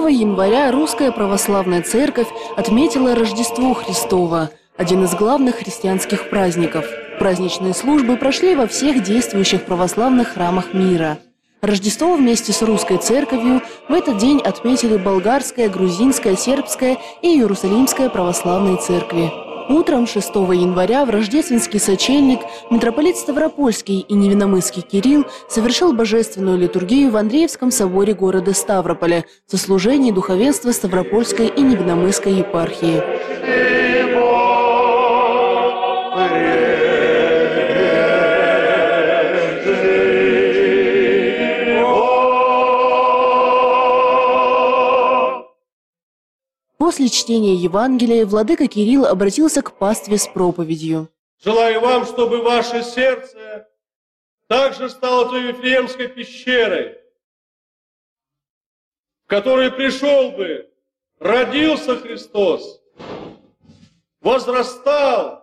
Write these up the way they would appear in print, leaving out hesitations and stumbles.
января Русская Православная Церковь отметила Рождество Христово, один из главных христианских праздников. Праздничные службы прошли во всех действующих православных храмах мира. Рождество вместе с Русской Церковью в этот день отметили Болгарская, Грузинская, Сербская и Иерусалимская православные церкви. Утром 6 января в рождественский сочельник митрополит Ставропольский и Невинномысский Кирилл совершил божественную литургию в Андреевском соборе города Ставрополя в сослужении духовенства Ставропольской и Невинномысской епархии. После чтения Евангелия владыка Кирилл обратился к пастве с проповедью. «Желаю вам, чтобы ваше сердце также стало той Вифлеемской пещерой, в которой пришел бы, родился Христос, возрастал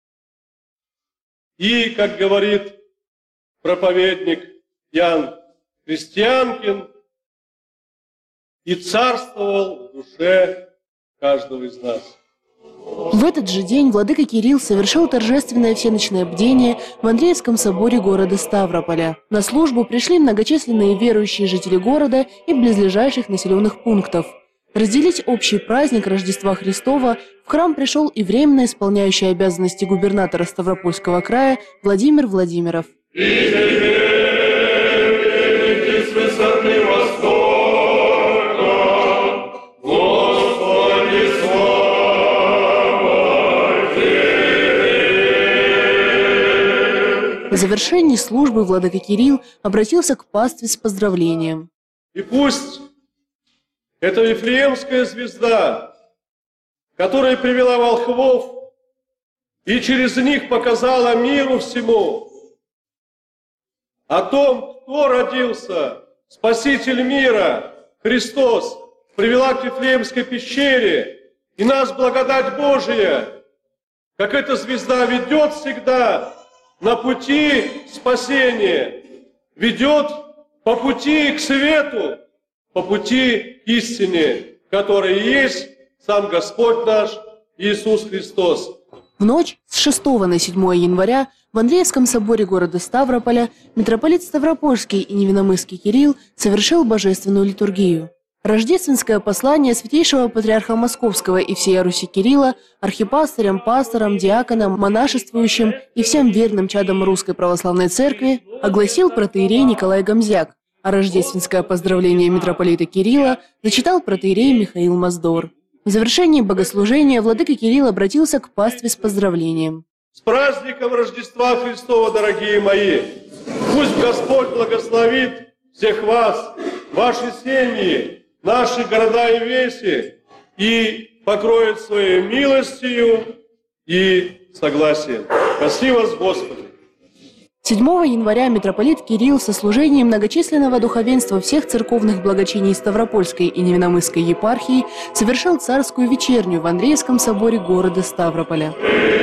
и, как говорит проповедник Ян Христианкин, и царствовал в душе каждого из нас». В этот же день владыка Кирилл совершил торжественное всеночное бдение в Андреевском соборе города Ставрополя. На службу пришли многочисленные верующие жители города и близлежащих населенных пунктов. Разделить общий праздник Рождества Христова в храм пришел и временно исполняющий обязанности губернатора Ставропольского края Владимир Владимиров. В завершении службы владыка Кирилл обратился к пастве с поздравлением. И пусть эта Вифлеемская звезда, которая привела волхвов и через них показала миру всему о том, кто родился, Спаситель мира, Христос, привела к Вифлеемской пещере, и нас благодать Божия, как эта звезда ведет всегда на пути спасения, ведет по пути к свету, по пути к истине, которая есть сам Господь наш Иисус Христос. В ночь с 6 на 7 января в Андреевском соборе города Ставрополя митрополит Ставропольский и Невинномысский Кирилл совершил божественную литургию. Рождественское послание святейшего патриарха Московского и всей Руси Кирилла архипастырям, пасторам, диаконам, монашествующим и всем верным чадам Русской Православной Церкви огласил протоиерей Николай Гомзяк, а рождественское поздравление митрополита Кирилла зачитал протоиерей Михаил Моздор. В завершении богослужения владыка Кирилл обратился к пастве с поздравлением. С праздником Рождества Христова, дорогие мои! Пусть Господь благословит всех вас, ваши семьи, наши города и веси, и покроет своей милостью и согласием. Спасибо вас, Господи! 7 января митрополит Кирилл со служением многочисленного духовенства всех церковных благочиний Ставропольской и Невинномысской епархии совершил царскую вечерню в Андреевском соборе города Ставрополя.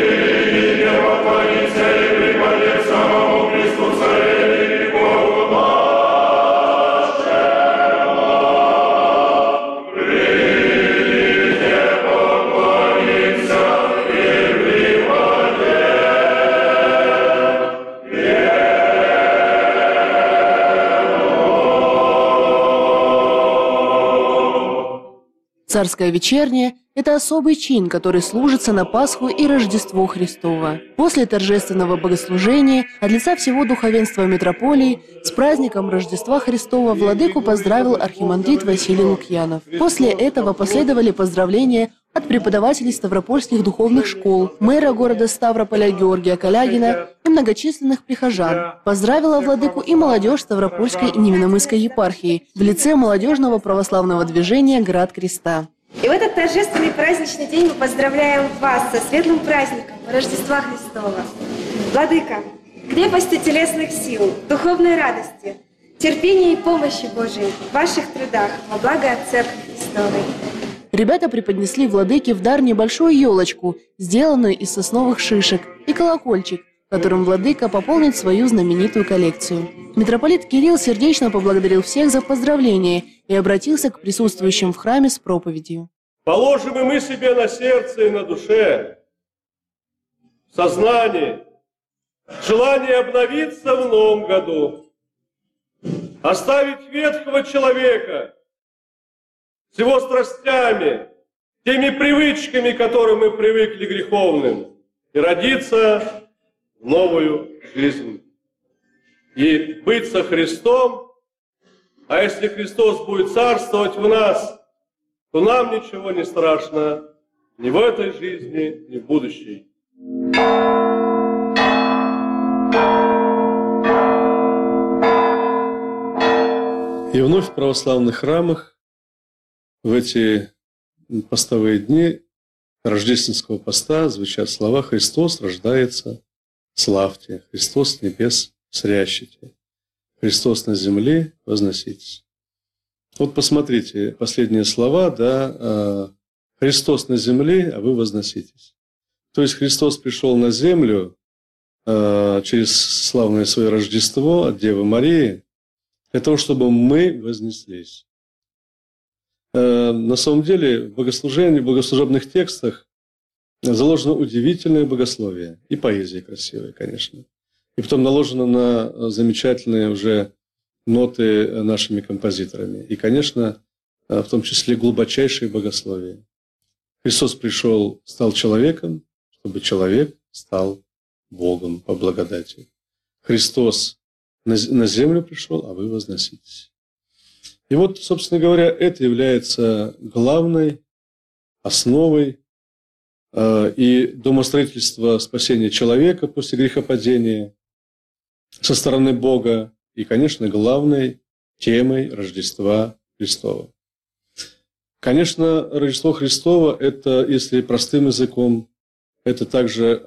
Царская вечерня – это особый чин, который служится на Пасху и Рождество Христово. После торжественного богослужения от лица всего духовенства митрополии с праздником Рождества Христова владыку поздравил архимандрит Василий Лукьянов. После этого последовали поздравления от преподавателей ставропольских духовных школ, мэра города Ставрополя Георгия Калягина и многочисленных прихожан. Поздравила владыку и молодежь Ставропольской и Невинномысской епархии в лице молодежного православного движения «Град Креста». И в этот торжественный праздничный день мы поздравляем вас со светлым праздником Рождества Христова. Владыка, крепости телесных сил, духовной радости, терпения и помощи Божией в ваших трудах во благо Церкви Христовой. Ребята преподнесли владыке в дар небольшую елочку, сделанную из сосновых шишек, и колокольчик, которым владыка пополнит свою знаменитую коллекцию. Митрополит Кирилл сердечно поблагодарил всех за поздравления и обратился к присутствующим в храме с проповедью. Положим и мы себе на сердце и на душе, в сознании, желание обновиться в новом году, оставить ветхого человека с его страстями, теми привычками, к которым мы привыкли греховным, и родиться в новую жизнь. И быть со Христом, а если Христос будет царствовать в нас, то нам ничего не страшно ни в этой жизни, ни в будущей. И вновь в православных храмах в эти постовые дни рождественского поста звучат слова «Христос рождается, славьте, Христос с небес срящите, Христос на земле возноситесь». Вот посмотрите, последние слова, да, «Христос на земле, а вы возноситесь». То есть Христос пришел на землю через славное свое Рождество от Девы Марии, для того, чтобы мы вознеслись. На самом деле в богослужении, в богослужебных текстах заложено удивительное богословие и поэзия красивая, конечно. И потом наложено на замечательные уже ноты нашими композиторами. И, конечно, в том числе глубочайшее богословие. Христос пришел, стал человеком, чтобы человек стал Богом по благодати. Христос на землю пришел, а вы возноситесь. И вот, собственно говоря, это является главной основой и домостроительства спасения человека после грехопадения со стороны Бога и, конечно, главной темой Рождества Христова. Конечно, Рождество Христово – это, если простым языком, это также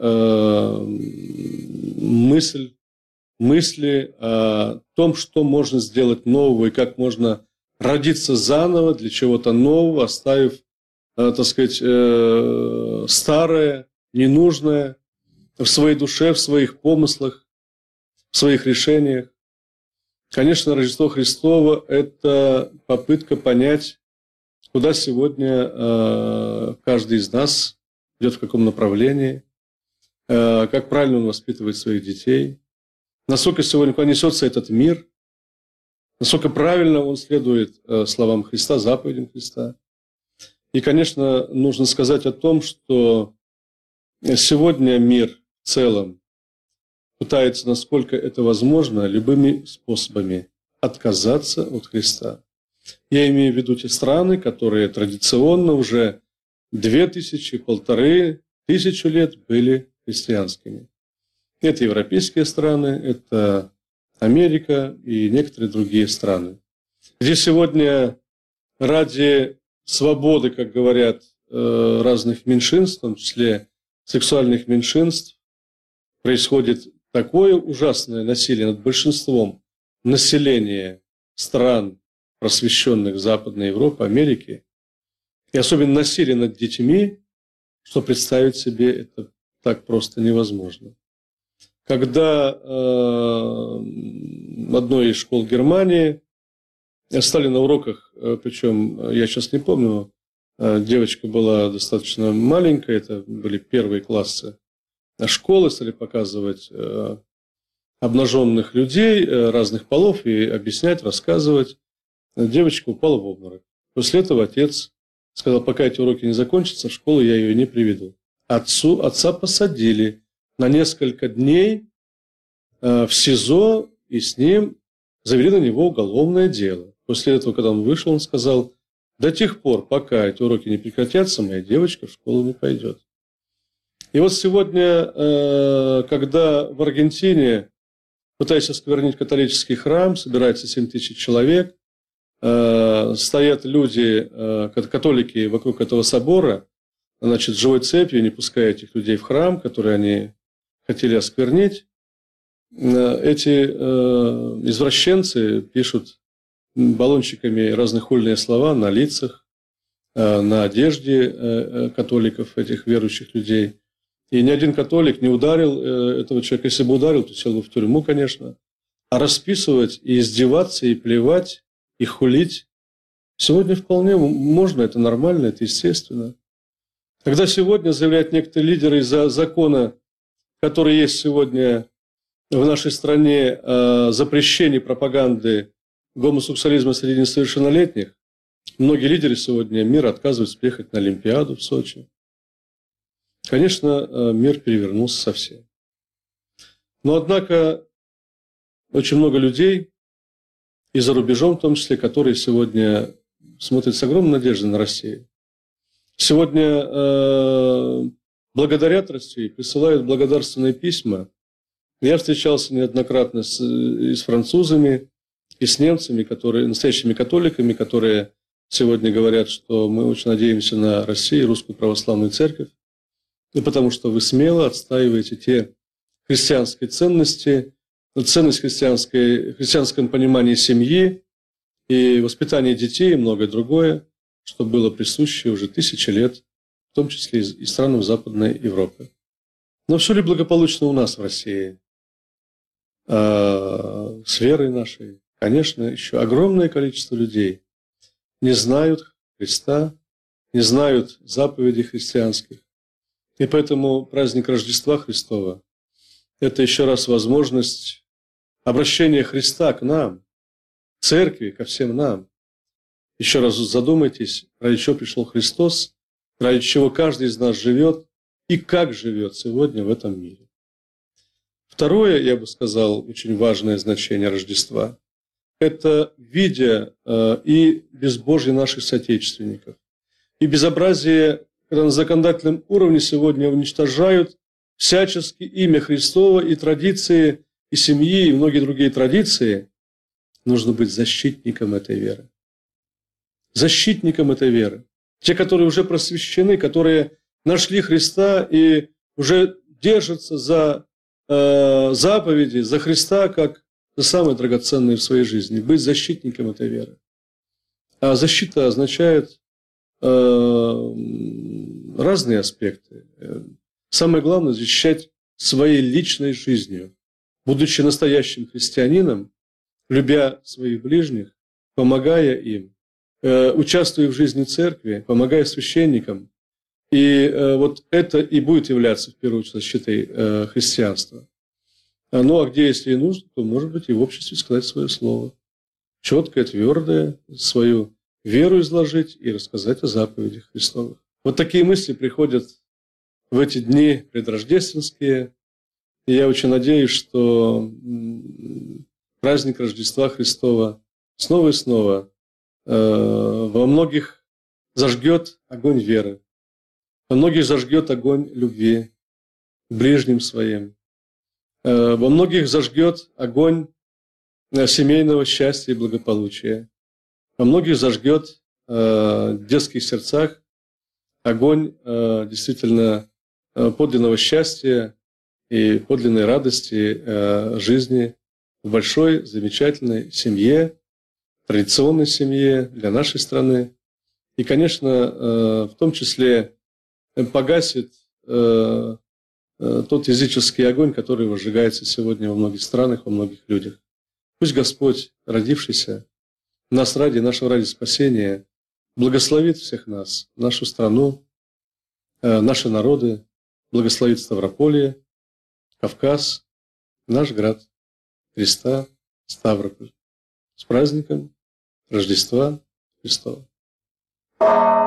мысли о том, что можно сделать нового и как можно родиться заново для чего-то нового, оставив, так сказать, старое, ненужное в своей душе, в своих помыслах, в своих решениях. Конечно, Рождество Христово – это попытка понять, куда сегодня каждый из нас идет, в каком направлении, как правильно он воспитывает своих детей, насколько сегодня куда несется этот мир, насколько правильно он следует словам Христа, заповедям Христа. И, конечно, нужно сказать о том, что сегодня мир в целом пытается, насколько это возможно, любыми способами отказаться от Христа. Я имею в виду те страны, которые традиционно уже 2000, 1500 лет были христианскими. Это европейские страны, это Америка и некоторые другие страны, где сегодня ради свободы, как говорят, разных меньшинств, в том числе сексуальных меньшинств, происходит такое ужасное насилие над большинством населения стран, просвещенных Западной Европы, Америки, и особенно насилие над детьми, что представить себе это так просто невозможно. Когда в одной из школ Германии стали на уроках, причем я сейчас не помню, девочка была достаточно маленькая, это были первые классы школы, стали показывать обнаженных людей разных полов и объяснять, рассказывать. Девочка упала в обморок. После этого отец сказал: пока эти уроки не закончатся, в школу я ее не приведу. Отца посадили на несколько дней в СИЗО, и с ним завели на него уголовное дело. После этого, когда он вышел, он сказал: до тех пор, пока эти уроки не прекратятся, моя девочка в школу не пойдет. И вот сегодня, когда в Аргентине, пытаясь осквернить католический храм, собирается 7 тысяч человек, стоят люди, католики, вокруг этого собора, значит, живой цепью, не пуская этих людей в храм, который они хотели осквернить. Эти извращенцы пишут баллончиками разные хульные слова на лицах, на одежде католиков, этих верующих людей. И ни один католик не ударил этого человека. Если бы ударил, то сел бы в тюрьму, конечно. А расписывать и издеваться, и плевать, и хулить сегодня вполне можно, это нормально, это естественно. Когда сегодня заявляют некоторые лидеры из-за закона, который есть сегодня в нашей стране, запрещение пропаганды гомосексуализма среди несовершеннолетних, многие лидеры сегодня мира отказываются приехать на Олимпиаду в Сочи. Конечно, мир перевернулся совсем. Но, однако, очень много людей, и за рубежом в том числе, которые сегодня смотрят с огромной надеждой на Россию. Сегодня благодарят России, присылают благодарственные письма. Я встречался неоднократно и с французами, и с немцами, которые, настоящими католиками, которые сегодня говорят, что мы очень надеемся на Россию, Русскую Православную Церковь, и потому что вы смело отстаиваете те христианские ценности, ценность в христианском понимании семьи и воспитания детей и многое другое, что было присуще уже тысячи лет, в том числе и странам Западной Европы. Но все ли благополучно у нас в России? С верой нашей, конечно, еще огромное количество людей не знают Христа, не знают заповедей христианских. И поэтому праздник Рождества Христова – это еще раз возможность обращения Христа к нам, к церкви, ко всем нам. Еще раз задумайтесь, ради чего пришел Христос, ради чего каждый из нас живет и как живет сегодня в этом мире. Второе, я бы сказал, очень важное значение Рождества – это видя и безбожие наших соотечественников, и безобразие, когда на законодательном уровне сегодня уничтожают всячески имя Христово и традиции, и семьи, и многие другие традиции, нужно быть защитником этой веры. Защитником этой веры. Те, которые уже просвещены, которые нашли Христа и уже держатся за заповеди, за Христа, как за самые драгоценные в своей жизни. Быть защитником этой веры. А защита означает разные аспекты. Самое главное – защищать своей личной жизнью, будучи настоящим христианином, любя своих ближних, помогая им, участвуя в жизни церкви, помогая священникам. И вот это и будет являться, в первую очередь, защитой христианства. Ну, а где, если и нужно, то, может быть, и в обществе сказать свое слово. Четкое, твердое, свою веру изложить и рассказать о заповедях Христовых. Вот такие мысли приходят в эти дни предрождественские. И я очень надеюсь, что праздник Рождества Христова снова и снова во многих зажгет огонь веры, во многих зажгет огонь любви к ближним своим, во многих зажгет огонь семейного счастья и благополучия, во многих зажгет в детских сердцах огонь действительно подлинного счастья и подлинной радости жизни в большой, замечательной семье, традиционной семье для нашей страны. И, конечно, в том числе погасит тот языческий огонь, который возжигается сегодня во многих странах, во многих людях. Пусть Господь, родившийся нас ради, нашего ради спасения, благословит всех нас, нашу страну, наши народы, благословит Ставрополье, Кавказ, наш град Христа, Ставрополь. С праздником Рождества Христова!